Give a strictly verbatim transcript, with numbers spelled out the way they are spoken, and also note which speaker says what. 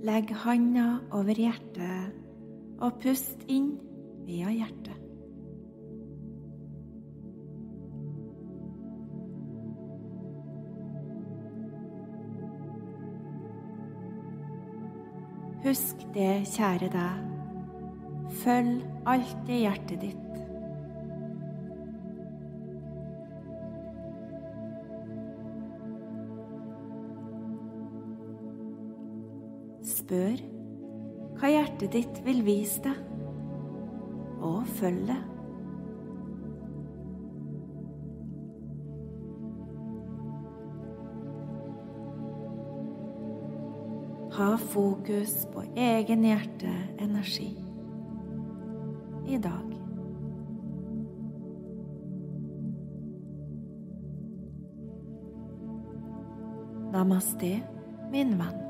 Speaker 1: Legg handa over hjertet og pust inn via hjertet. Husk det, kjære deg. Følg alltid hjertet ditt. Spør hva hjertet ditt vil vise deg, og følg det. Ha fokus på egen hjerteenergi i dag. Namaste, min venn.